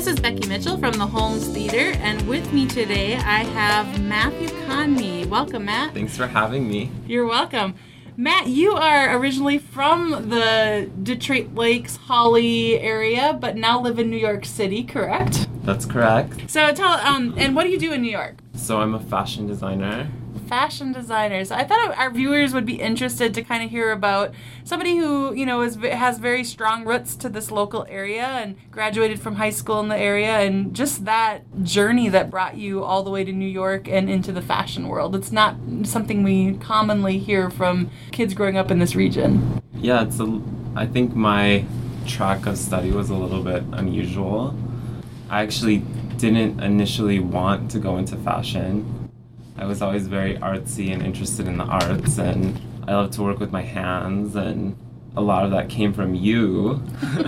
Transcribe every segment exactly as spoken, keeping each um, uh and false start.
This is Becky Mitchell from the Holmes Theater, and with me today I have Matthew Conmee. Welcome, Matt. Thanks for having me. You're welcome. Matt, you are originally from the Detroit Lakes, Holly area, but now live in New York City, correct? That's correct. So tell, um, and what do you do in New York? So I'm a fashion designer. Fashion designers. I thought our viewers would be interested to kind of hear about somebody who, you know, is has very strong roots to this local area and graduated from high school in the area, and just that journey that brought you all the way to New York and into the fashion world. It's not something we commonly hear from kids growing up in this region. Yeah, it's a, I think my track of study was a little bit unusual. I actually didn't initially want to go into fashion. I was always very artsy and interested in the arts, and I love to work with my hands, and a lot of that came from you.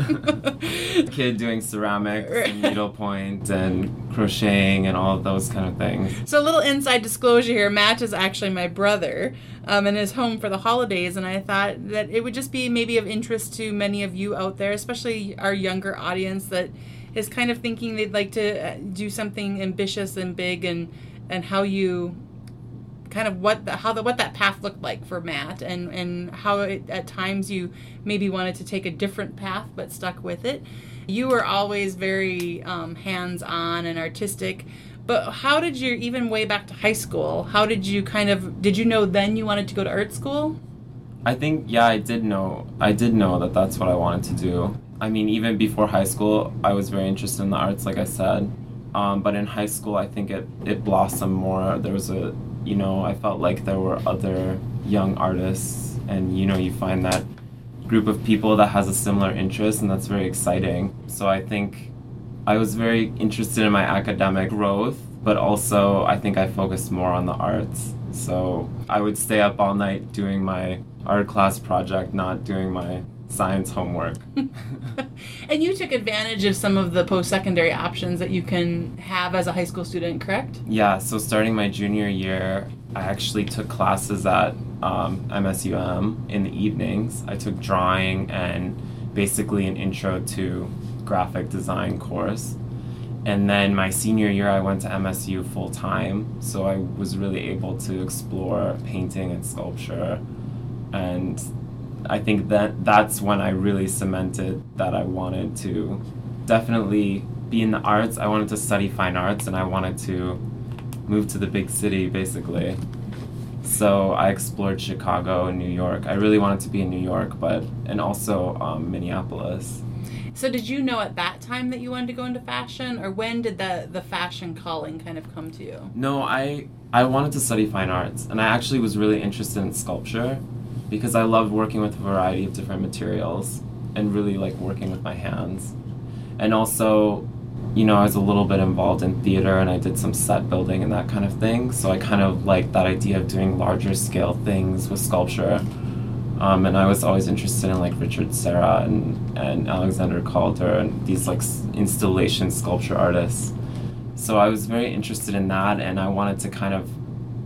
Kid doing ceramics and needlepoint and crocheting and all of those kind of things. So a little inside disclosure here, Matt is actually my brother um, and is home for the holidays, and I thought that it would just be maybe of interest to many of you out there, especially our younger audience that is kind of thinking they'd like to do something ambitious and big, and and how you kind of what the, how the, what that path looked like for Matt, and, and how it, at times you maybe wanted to take a different path but stuck with it. You were always very um, hands-on and artistic, but how did you, even way back to high school, how did you kind of, did you know then you wanted to go to art school? I think, yeah, I did know. I did know that that's what I wanted to do. I mean, even before high school, I was very interested in the arts, like I said. Um, but in high school, I think it, it blossomed more. There was a, you know, I felt like there were other young artists, and, you know, you find that group of people that has a similar interest, and that's very exciting. So I think I was very interested in my academic growth, but also I think I focused more on the arts. So I would stay up all night doing my art class project, not doing my science homework. And you took advantage of some of the post-secondary options that you can have as a high school student, correct? Yeah, so starting my junior year, I actually took classes at um, M S U M in the evenings. I took drawing and basically an intro to graphic design course. And then my senior year, I went to M S U full-time, so I was really able to explore painting and sculpture. And I think that that's when I really cemented that I wanted to definitely be in the arts. I wanted to study fine arts, and I wanted to move to the big city, basically. So I explored Chicago and New York. I really wanted to be in New York, but and also um, Minneapolis. So did you know at that time that you wanted to go into fashion, or when did the, the fashion calling kind of come to you? No, I I wanted to study fine arts, and I actually was really interested in sculpture, because I loved working with a variety of different materials and really like working with my hands. And also, you know, I was a little bit involved in theater, and I did some set building and that kind of thing. So I kind of liked that idea of doing larger scale things with sculpture. Um, and I was always interested in like Richard Serra and, and Alexander Calder and these like installation sculpture artists. So I was very interested in that, and I wanted to kind of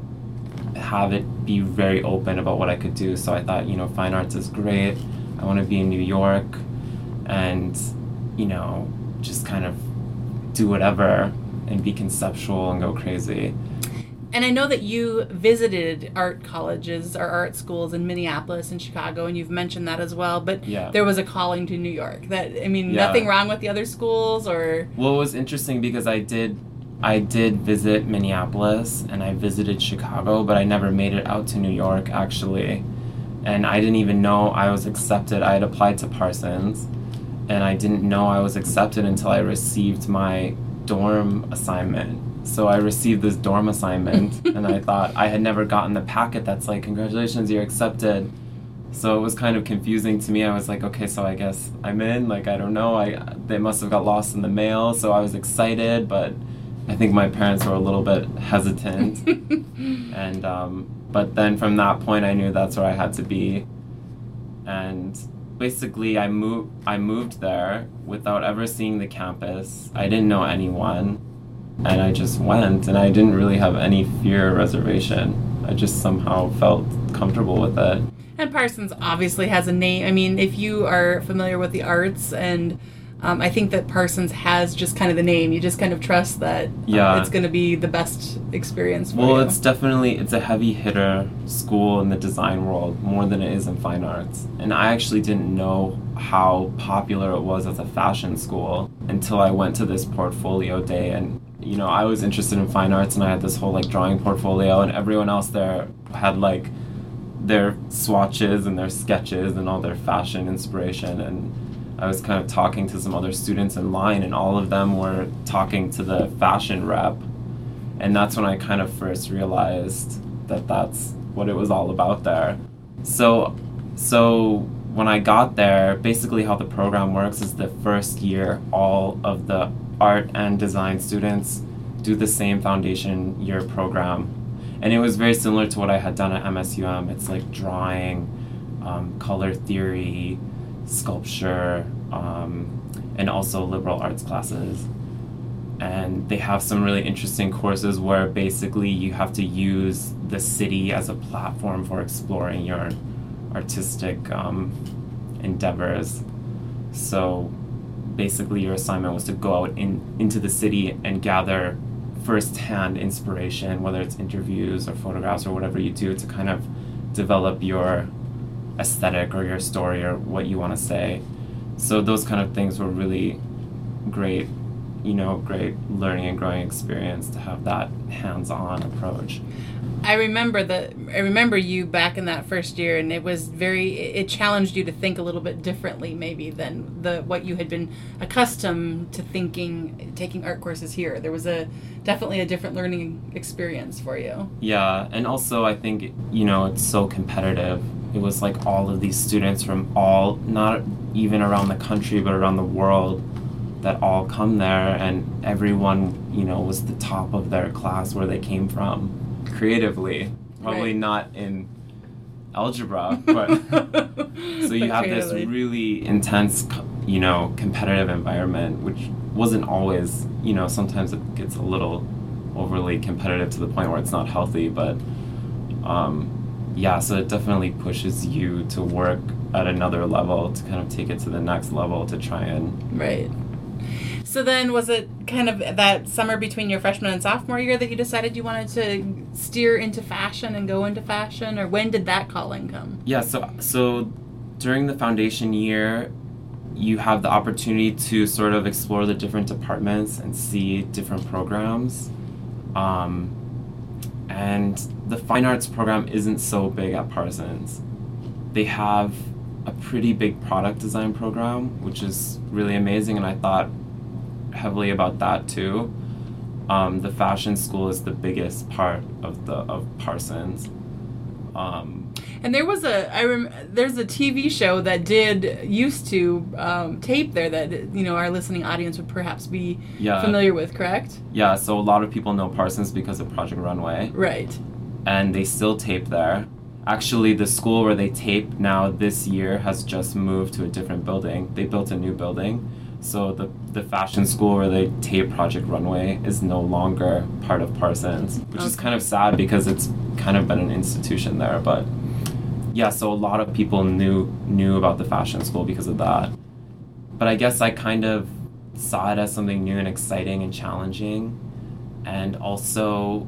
have it be very open about what I could do. So I thought, you know, fine arts is great. I want to be in New York and, you know, just kind of do whatever and be conceptual and go crazy. And I know that you visited art colleges or art schools in Minneapolis and Chicago, and you've mentioned that as well, but yeah. There was a calling to New York. That I mean, yeah. Nothing wrong with the other schools, or... Well, it was interesting because I did I did visit Minneapolis and I visited Chicago, but I never made it out to New York, actually. And I didn't even know I was accepted. I had applied to Parsons, and I didn't know I was accepted until I received my dorm assignment. So I received this dorm assignment, and I thought I had never gotten the packet that's like, congratulations, you're accepted. So it was kind of confusing to me. I was like, okay, so I guess I'm in. Like, I don't know. I they must have got lost in the mail. So I was excited, but I think my parents were a little bit hesitant. and um, but then from that point, I knew that's where I had to be. And basically, I moved. I moved there without ever seeing the campus. I didn't know anyone, and I just went. And I didn't really have any fear or reservation. I just somehow felt comfortable with it. And Parsons obviously has a name. I mean, if you are familiar with the arts and Um, I think that Parsons has just kind of the name. You just kind of trust that um, Yeah. it's going to be the best experience for Well, you. it's definitely, it's a heavy hitter school in the design world more than it is in fine arts. And I actually didn't know how popular it was as a fashion school until I went to this portfolio day. And, you know, I was interested in fine arts and I had this whole like drawing portfolio, and everyone else there had like their swatches and their sketches and all their fashion inspiration. And I was kind of talking to some other students in line, and all of them were talking to the fashion rep. And that's when I kind of first realized that that's what it was all about there. So, so when I got there, basically how the program works is the first year, all of the art and design students do the same foundation year program. And it was very similar to what I had done at M S U M. It's like drawing, um, color theory, sculpture, um, and also liberal arts classes. And they have some really interesting courses where basically you have to use the city as a platform for exploring your artistic um, endeavors. So basically your assignment was to go out in, into the city and gather first-hand inspiration, whether it's interviews or photographs or whatever you do, to kind of develop your aesthetic or your story or what you want to say. So those kind of things were really great, you know, great learning and growing experience to have that hands-on approach. I remember that. I remember you back in that first year, and it was very. It challenged you to think a little bit differently, maybe than the what you had been accustomed to thinking. Taking art courses here, there was a definitely a different learning experience for you. Yeah, and also I think, you know, it's so competitive. It was like all of these students from all, not even around the country, but around the world, that all come there, and everyone, you know, was the top of their class where they came from. Creatively, probably Right. not in algebra, but so you But have this creatively. really intense, you know, competitive environment, which wasn't always, you know, sometimes it gets a little overly competitive to the point where it's not healthy, but um, yeah, so it definitely pushes you to work at another level, to kind of take it to the next level, to try and Right. So then, was it kind of that summer between your freshman and sophomore year that you decided you wanted to steer into fashion and go into fashion, or when did that calling come? Yeah, so so during the foundation year, you have the opportunity to sort of explore the different departments and see different programs. Um, and the fine arts program isn't so big at Parsons. They have a pretty big product design program, which is really amazing, and I thought heavily about that too. Um, the fashion school is the biggest part of the of Parsons. Um, And there was a I rem, there's a T V show that did used to um, tape there that, you know, our listening audience would perhaps be yeah, familiar with, correct? yeah. So a lot of people know Parsons because of Project Runway, Right. and they still tape there. Actually, the school where they tape now this year has just moved to a different building. They built a new building. So the, the fashion school where they tape Project Runway is no longer part of Parsons, which is Okay. kind of sad because it's kind of been an institution there. But yeah, so a lot of people knew knew about the fashion school because of that. But I guess I kind of saw it as something new and exciting and challenging, and also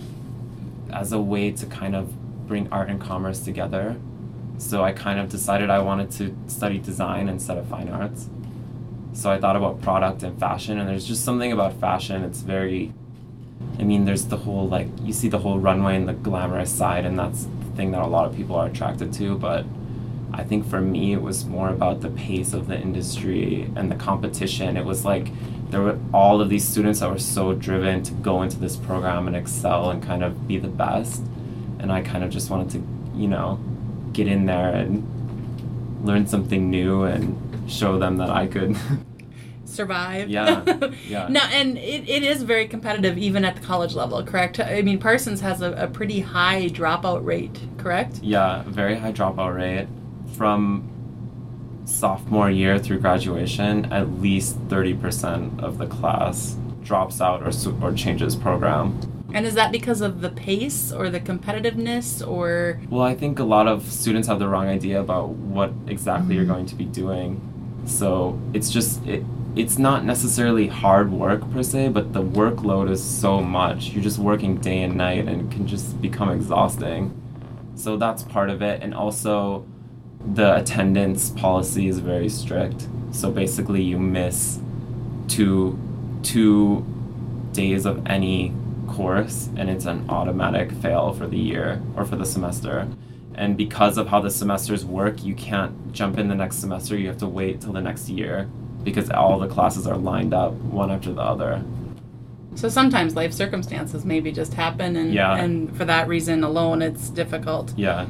as a way to kind of bring art and commerce together. So I kind of decided I wanted to study design instead of fine arts. So I thought about product and fashion, and there's just something about fashion. It's very, I mean, there's the whole, like, you see the whole runway and the glamorous side, and that's the thing that a lot of people are attracted to. But I think for me, it was more about the pace of the industry and the competition. It was like there were all of these students that were so driven to go into this program and excel and kind of be the best. And I kind of just wanted to, you know, get in there and learn something new and show them that I could. Survive. Yeah, yeah. No, and it, it is very competitive even at the college level, correct? I mean, Parsons has a, a pretty high dropout rate, correct? Yeah, very high dropout rate. From sophomore year through graduation, at least thirty percent of the class drops out or su- or changes program. And is that because of the pace or the competitiveness or... Well, I think a lot of students have the wrong idea about what exactly Mm-hmm. you're going to be doing. So it's just, it, it's not necessarily hard work per se, but the workload is so much. You're just working day and night, and it can just become exhausting. So that's part of it. And also, the attendance policy is very strict. So basically, you miss two two days of any course, and it's an automatic fail for the year or for the semester. And because of how the semesters work, you can't jump in the next semester. You have to wait till the next year because all the classes are lined up one after the other. So sometimes life circumstances maybe just happen, and Yeah. and for that reason alone, it's difficult. Yeah.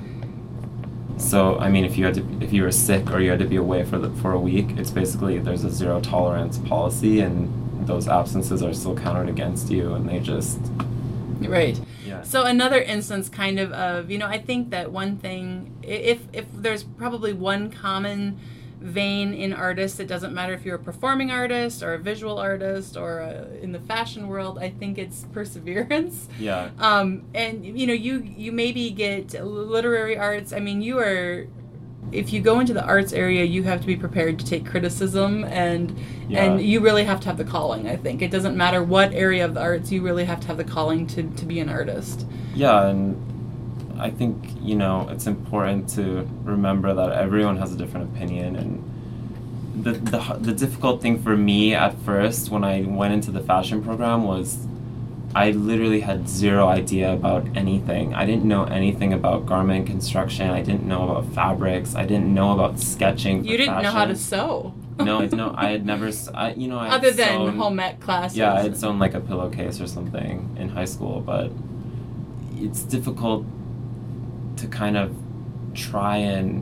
So I mean, if you had to, if you were sick or you had to be away for the, for a week, it's basically there's a zero tolerance policy, and those absences are still counted against you, and they just Right. yeah. So another instance kind of of, you know, I think that one thing, i- if if there's probably one common vein in artists, it doesn't matter if you're a performing artist or a visual artist or a, in the fashion world, I think it's perseverance. Yeah. Um, and, you know, you, you maybe get literary arts. I mean, you are, if you go into the arts area, you have to be prepared to take criticism, and Yeah. and you really have to have the calling, I think. It doesn't matter what area of the arts, you really have to have the calling to, to be an artist. Yeah, and I think, you know, it's important to remember that everyone has a different opinion, and the, the the difficult thing for me at first when I went into the fashion program was I literally had zero idea about anything. I didn't know anything about garment construction. I didn't know about fabrics. I didn't know about sketching for You didn't know how to fashion. sew. No, I no, I had never, s- I, you know, I had Other than sewn- home ec classes. Yeah, I had sewn like a pillowcase or something in high school, but it's difficult to kind of try and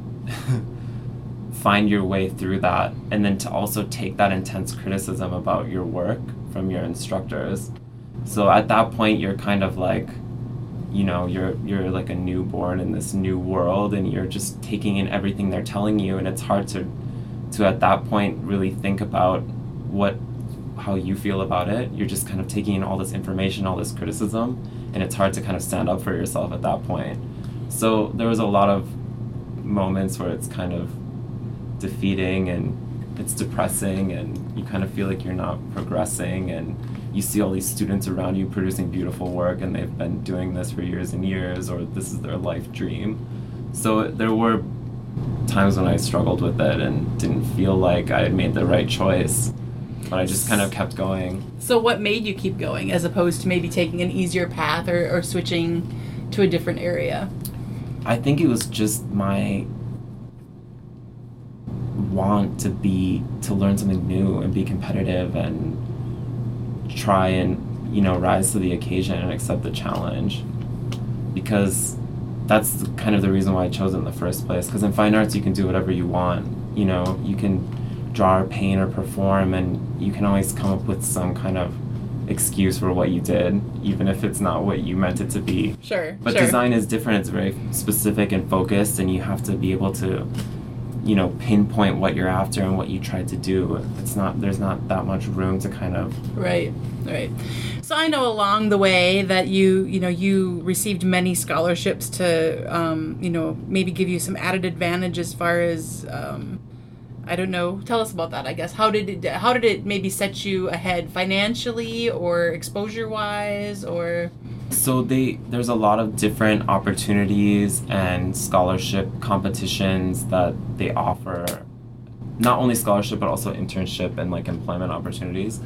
find your way through that, and then to also take that intense criticism about your work from your instructors. So at that point, you're kind of like, you know, you're you're like a newborn in this new world, and you're just taking in everything they're telling you, and it's hard to to at that point really think about what how you feel about it. You're just kind of taking in all this information, all this criticism, and it's hard to kind of stand up for yourself at that point. So there was a lot of moments where it's kind of defeating, and it's depressing, and you kind of feel like you're not progressing, and you see all these students around you producing beautiful work, and they've been doing this for years and years, or this is their life dream. So there were times when I struggled with it and didn't feel like I had made the right choice, but I just kind of kept going. So what made you keep going as opposed to maybe taking an easier path or, or switching to a different area? I think it was just my want to be to learn something new and be competitive and try and, you know, rise to the occasion and accept the challenge, because that's the, kind of the reason why I chose it in the first place. Because in fine arts you can do whatever you want, you know, you can draw or paint or perform, and you can always come up with some kind of excuse for what you did, even if it's not what you meant it to be. Sure, But sure. design is different. It's very specific and focused, and you have to be able to, you know, pinpoint what you're after and what you tried to do. It's not, there's not that much room to kind of... Right, right. So I know along the way that you, you know, you received many scholarships to, um, you know, maybe give you some added advantage as far as, um, I don't know. Tell us about that, I guess. How did it, how did it maybe set you ahead financially or exposure-wise, or... So they there's a lot of different opportunities and scholarship competitions that they offer. Not only scholarship, but also internship and like employment opportunities.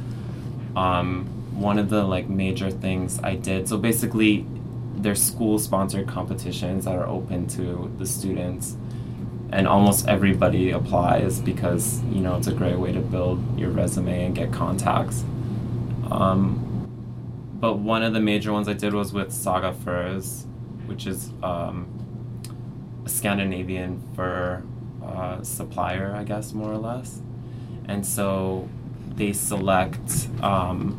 Um, one of the like major things I did, so basically there's school-sponsored competitions that are open to the students, and almost everybody applies because, you know, it's a great way to build your resume and get contacts. Um, But one of the major ones I did was with Saga Furs, which is um, a Scandinavian fur uh, supplier, I guess, more or less. And so they select, um,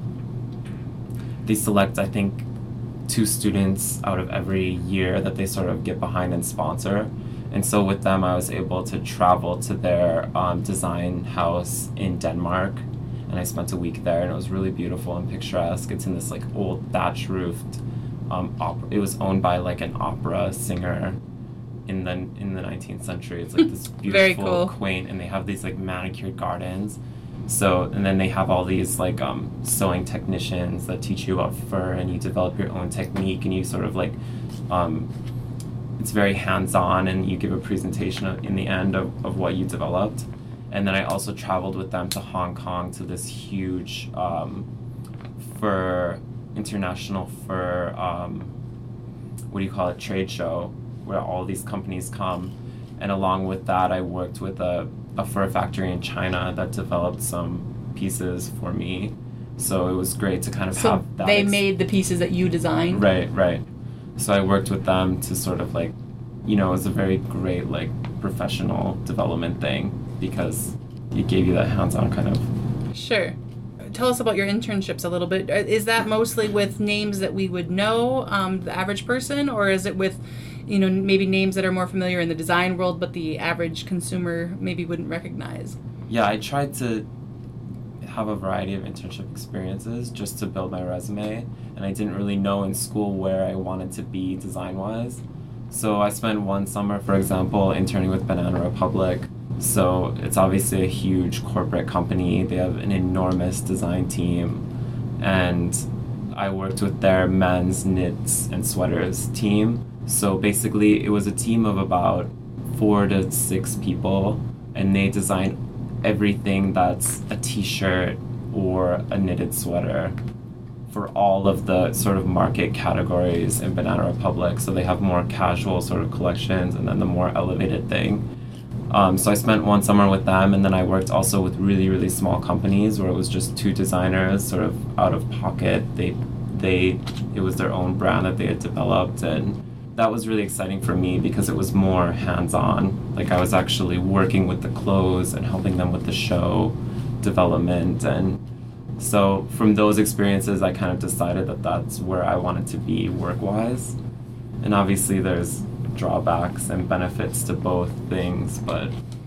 they select, I think, two students out of every year that they sort of get behind and sponsor. And so with them, I was able to travel to their um, design house in Denmark. And I spent a week there, and it was really beautiful and picturesque. It's in this like old thatch roofed. Um, opera. It was owned by like an opera singer in the in the nineteenth century. It's like this Very beautiful, cool. quaint, and they have these like manicured gardens. So, and then they have all these like um, sewing technicians that teach you about fur, and you develop your own technique, and you sort of like, um, it's very hands-on, and you give a presentation in the end of, of what you developed. And then I also traveled with them to Hong Kong to this huge um, fur, international fur, um, what do you call it, trade show, where all these companies come. And along with that, I worked with a, a fur factory in China that developed some pieces for me. So it was great to kind of so have that. They ex- made the pieces that you designed? Right, right. So I worked with them to sort of like, you know, it was a very great like professional development thing because it gave you that hands-on kind of. Sure. Tell us about your internships a little bit. Is that mostly with names that we would know, um, the average person, or is it with, you know, maybe names that are more familiar in the design world but the average consumer maybe wouldn't recognize? Yeah, I tried to have a variety of internship experiences just to build my resume, and I didn't really know in school where I wanted to be design-wise. So I spent one summer, for example, interning with Banana Republic. So it's obviously a huge corporate company. They have an enormous design team, and I worked with their men's knits and sweaters team. So basically it was a team of about four to six people, and they designed everything that's a t-shirt or a knitted sweater for all of the sort of market categories in Banana Republic. So they have more casual sort of collections and then the more elevated thing. Um, so I spent one summer with them, and then I worked also with really, really small companies where it was just two designers sort of out of pocket. They, they, it was their own brand that they had developed, and that was really exciting for me because it was more hands-on. Like I was actually working with the clothes and helping them with the show development. And so from those experiences, I kind of decided that that's where I wanted to be work-wise. And obviously there's drawbacks and benefits to both things, but...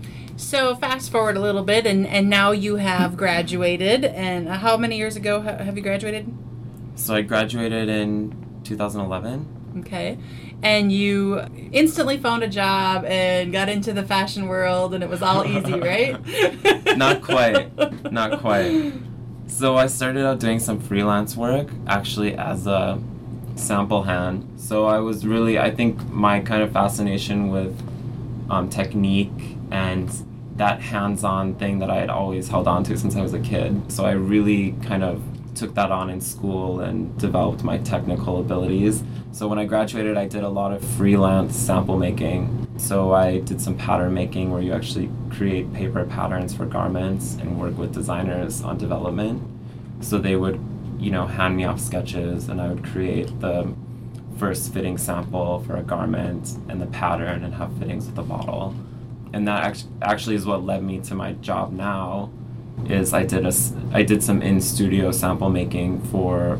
So fast forward a little bit, and, and now you have graduated. And how many years ago ha- have you graduated? So I graduated in two thousand eleven. Okay. And you instantly found a job and got into the fashion world, and it was all easy, right? Not quite. Not quite. So I started out doing some freelance work, actually as a sample hand. So I was really, I think my kind of fascination with um, technique and that hands-on thing that I had always held on to since I was a kid. So I really kind of took that on in school and developed my technical abilities. So when I graduated, I did a lot of freelance sample making. So I did some pattern making where you actually create paper patterns for garments and work with designers on development. So they would, you know, hand me off sketches, and I would create the first fitting sample for a garment and the pattern and have fittings with the model. And that act- actually is what led me to my job now. Is I did a I did some in-studio sample making for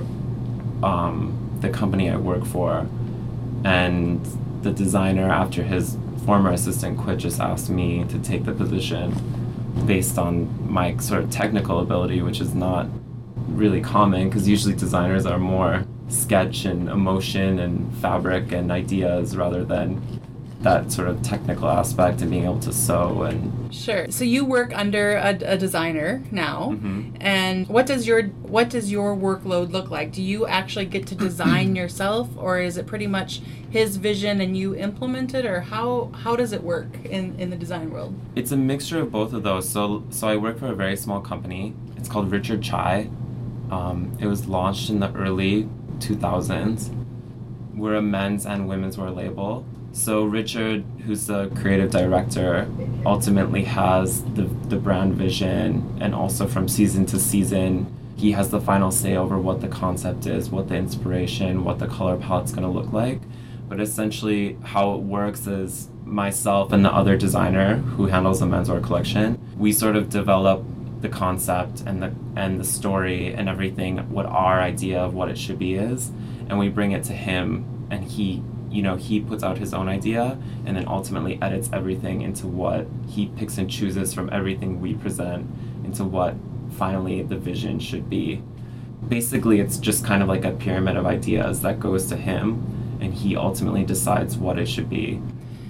um, the company I work for, and the designer, after his former assistant quit, just asked me to take the position based on my sort of technical ability, which is not really common because usually designers are more sketch and emotion and fabric and ideas rather than that sort of technical aspect and being able to sew. And sure. So you work under a, a designer now, mm-hmm. and what does your what does your workload look like? Do you actually get to design yourself, or is it pretty much his vision and you implement it, or how how does it work in, in the design world? It's a mixture of both of those. So so I work for a very small company. It's called Richard Chai. Um, it was launched in the early two thousands. We're a men's and women's wear label. So Richard, who's the creative director, ultimately has the, the brand vision, and also from season to season, he has the final say over what the concept is, what the inspiration, what the color palette's going to look like. But essentially how it works is myself and the other designer who handles the menswear collection, we sort of develop the concept and the and the story and everything, what our idea of what it should be is, and we bring it to him, and he you know, he puts out his own idea and then ultimately edits everything into what he picks and chooses from everything we present into what finally the vision should be. Basically, it's just kind of like a pyramid of ideas that goes to him, and he ultimately decides what it should be.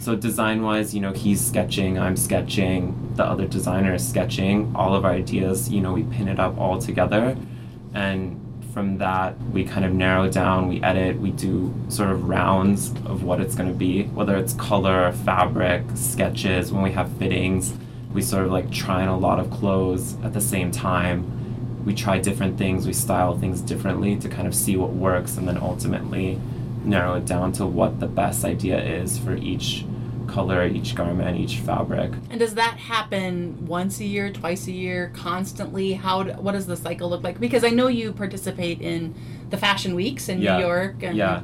So design-wise, you know, he's sketching, I'm sketching, the other designer is sketching. All of our ideas, you know, we pin it up all together. And from that, we kind of narrow down, we edit, we do sort of rounds of what it's going to be, whether it's color, fabric, sketches. When we have fittings, we sort of like try on a lot of clothes at the same time. We try different things, we style things differently to kind of see what works, and then ultimately narrow it down to what the best idea is for each color, each garment, each fabric. And does that happen once a year, twice a year, constantly? How do, what does the cycle look like? Because I know you participate in the fashion weeks in yeah. New York. And yeah.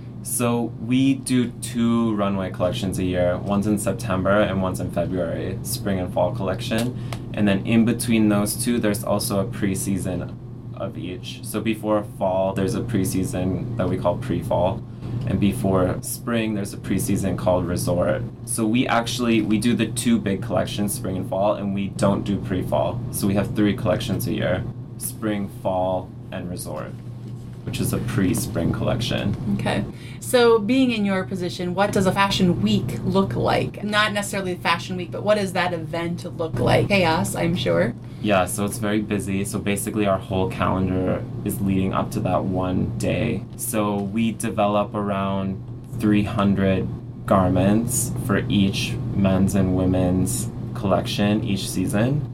So we do two runway collections a year. One's in September and one's in February, spring and fall collection. And then in between those two, there's also a pre-season of each. So before fall, there's a pre-season that we call pre-fall. And before spring, there's a pre-season called resort. So we actually, we do the two big collections, spring and fall, and we don't do pre-fall. So we have three collections a year, spring, fall, and resort, which is a pre-spring collection. Okay. So being in your position, what does a fashion week look like? Not necessarily fashion week, but what does that event look like? Chaos, I'm sure. Yeah, so it's very busy. So basically our whole calendar is leading up to that one day. So we develop around three hundred garments for each men's and women's collection each season.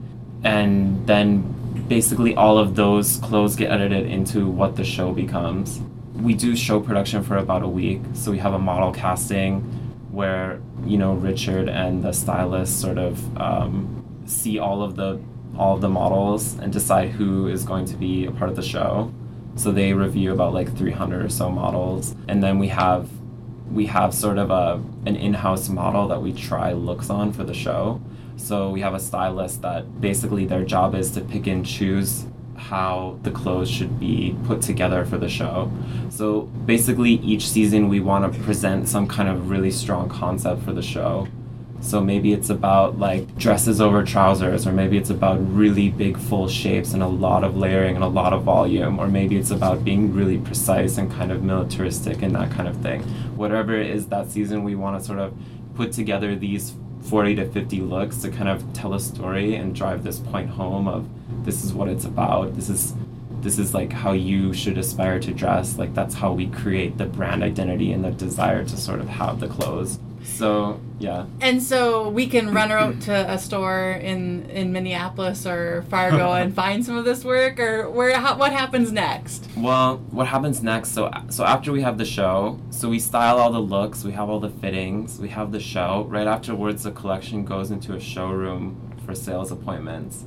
And then basically all of those clothes get edited into what the show becomes. We do show production for about a week. So we have a model casting where, you know, Richard and the stylist sort of um, see all of the all of the models and decide who is going to be a part of the show. So they review about like three hundred or so models. And then we have we have sort of a an in-house model that we try looks on for the show. So we have a stylist that basically their job is to pick and choose how the clothes should be put together for the show. So basically each season we want to present some kind of really strong concept for the show. So maybe it's about like dresses over trousers, or maybe it's about really big full shapes and a lot of layering and a lot of volume, or maybe it's about being really precise and kind of militaristic and that kind of thing. Whatever it is that season, we want to sort of put together these forty to fifty looks to kind of tell a story and drive this point home of this is what it's about. This is this is like how you should aspire to dress. Like that's how we create the brand identity and the desire to sort of have the clothes. So, yeah. And so we can run out to a store in, in Minneapolis or Fargo and find some of this work, or where? How, what happens next? Well, what happens next, so so after we have the show, so we style all the looks, we have all the fittings, we have the show. Right afterwards, the collection goes into a showroom for sales appointments.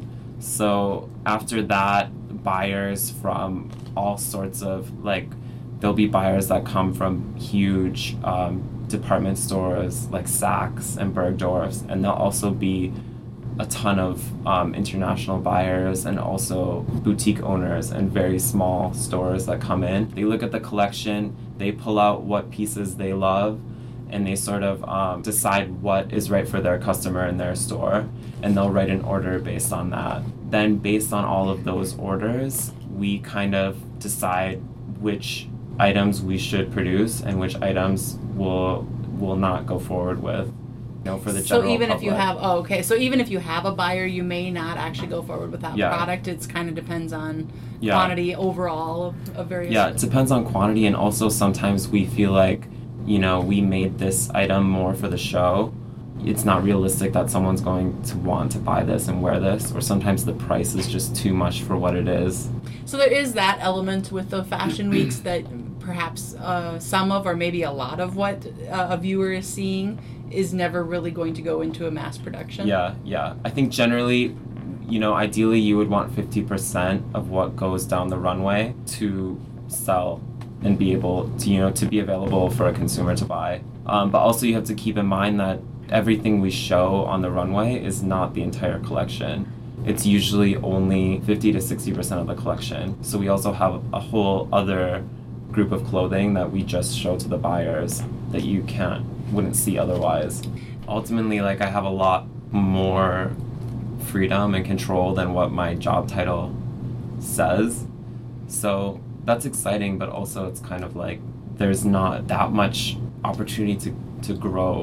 So after that, buyers from all sorts of, like, there'll be buyers that come from huge um, department stores like Saks and Bergdorf's, and there'll also be a ton of um, international buyers and also boutique owners and very small stores that come in. They look at the collection, they pull out what pieces they love, and they sort of um, decide what is right for their customer in their store, and they'll write an order based on that. Then based on all of those orders, we kind of decide which items we should produce and which items will will not go forward with, you know, for the so general even public. if you have oh, okay so even if you have a buyer, you may not actually go forward with that yeah. product. It's kind of depends on yeah. quantity overall of, of various yeah it depends on quantity, and also sometimes we feel like, you know, we made this item more for the show. It's not realistic that someone's going to want to buy this and wear this, or sometimes the price is just too much for what it is. So there is that element with the fashion weeks that perhaps uh, some of, or maybe a lot of what uh, a viewer is seeing is never really going to go into a mass production. Yeah, yeah. I think generally, you know, ideally you would want fifty percent of what goes down the runway to sell and be able to, you know, to be available for a consumer to buy. Um, but also you have to keep in mind that everything we show on the runway is not the entire collection. It's usually only fifty to sixty percent of the collection. So we also have a whole other group of clothing that we just show to the buyers that you can't, wouldn't see otherwise. Ultimately, like, I have a lot more freedom and control than what my job title says. So that's exciting, but also it's kind of like there's not that much opportunity to, to grow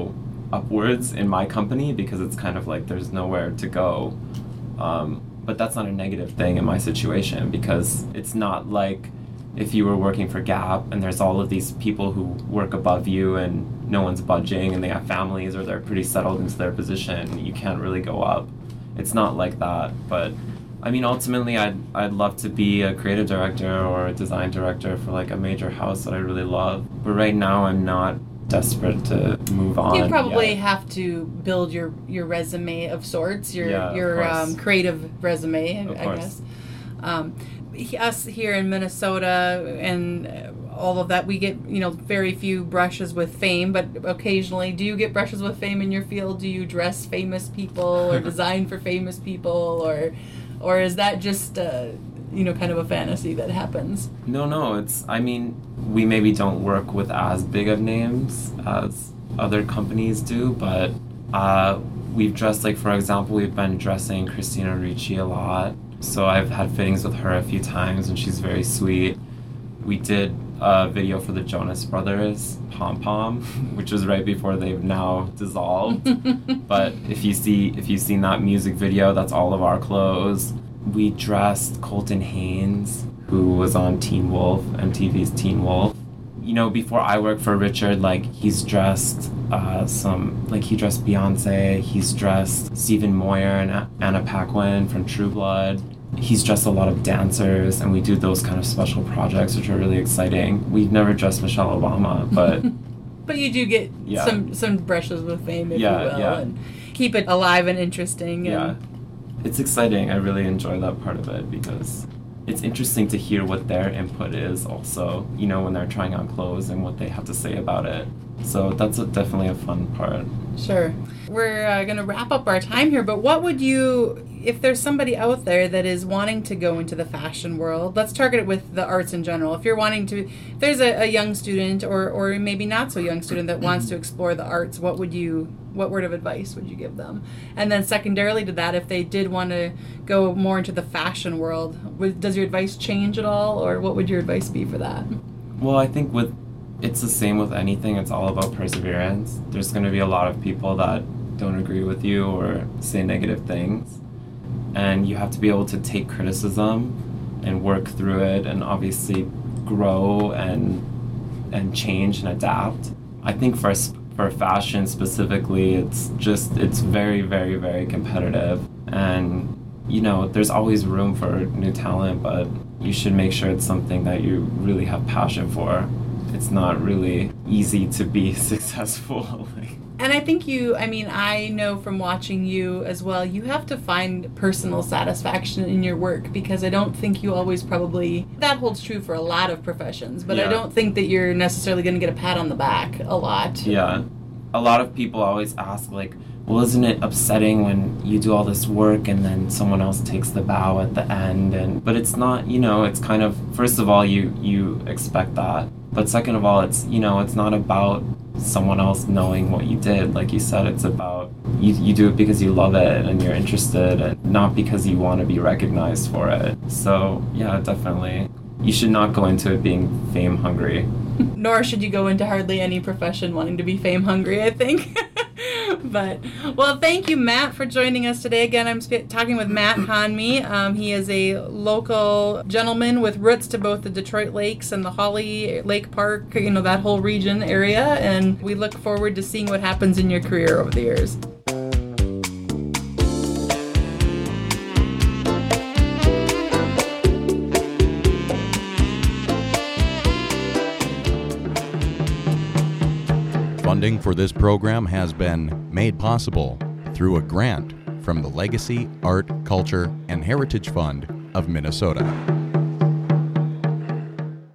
upwards in my company because it's kind of like there's nowhere to go. Um, but that's not a negative thing in my situation because it's not like if you were working for Gap and there's all of these people who work above you and no one's budging and they have families or they're pretty settled into their position, you can't really go up. It's not like that. But I mean, ultimately, I'd, I'd love to be a creative director or a design director for like a major house that I really love. But right now, I'm not desperate to move on. You probably yet. have to build your, your resume of sorts, your Yeah, your of um, creative resume, Of I course. guess. Um, us here in Minnesota and all of that, we get, you know, very few brushes with fame, but occasionally, do you get brushes with fame in your field? Do you dress famous people or design for famous people, or or is that just uh, you know, kind of a fantasy that happens? No, no, it's, I mean, we maybe don't work with as big of names as other companies do, but uh, we've dressed, like, for example, we've been dressing Christina Ricci a lot. So I've had fittings with her a few times, and she's very sweet. We did a video for the Jonas Brothers, Pom Pom, which was right before they've now dissolved. But if you see, if you've seen that music video, that's all of our clothes. We dressed Colton Haynes, who was on Teen Wolf, M T V's Teen Wolf. You know, before I worked for Richard, like, he's dressed uh, some, like, he dressed Beyonce, he's dressed Stephen Moyer and Anna Paquin from True Blood. He's dressed a lot of dancers, and we do those kind of special projects, which are really exciting. We've never dressed Michelle Obama, but... But you do get Yeah. some, some brushes with fame, if Yeah, you will, yeah. and keep it alive and interesting. Yeah. And It's exciting. I really enjoy that part of it because it's interesting to hear what their input is also, you know, when they're trying on clothes and what they have to say about it. So that's a, definitely a fun part. Sure. We're uh, going to wrap up our time here, but what would you, if there's somebody out there that is wanting to go into the fashion world, let's target it with the arts in general. If you're wanting to, if there's a, a young student or, or maybe not so young student that wants to explore the arts, what would you, what word of advice would you give them? And then secondarily to that, if they did want to go more into the fashion world, would, does your advice change at all, or what would your advice be for that? Well, I think with it's the same with anything. It's all about perseverance. There's going to be a lot of people that don't agree with you or say negative things. And you have to be able to take criticism and work through it and obviously grow and and change and adapt. I think for for fashion specifically, it's just, it's very, very, very competitive. And, you know, there's always room for new talent, but you should make sure it's something that you really have passion for. It's not really easy to be successful. And I think you, I mean, I know from watching you as well, you have to find personal satisfaction in your work, because I don't think you always probably, that holds true for a lot of professions, but Yeah. I don't think that you're necessarily going to get a pat on the back a lot. Yeah. A lot of people always ask, like, well, isn't it upsetting when you do all this work and then someone else takes the bow at the end? And but it's not, you know, it's kind of, first of all, you you expect that. But second of all, it's, you know, it's not about someone else knowing what you did. Like you said, it's about, you, you do it because you love it and you're interested, and not because you want to be recognized for it. So, yeah, definitely. You should not go into it being fame hungry. Nor should you go into hardly any profession wanting to be fame hungry, I think. But, well, thank you, Matt, for joining us today. Again, I'm sp- talking with Matt Conmee. Um, he is a local gentleman with roots to both the Detroit Lakes and the Holly Lake Park, you know, that whole region area. And we look forward to seeing what happens in your career over the years. Funding for this program has been made possible through a grant from the Legacy, Art, Culture, and Heritage Fund of Minnesota.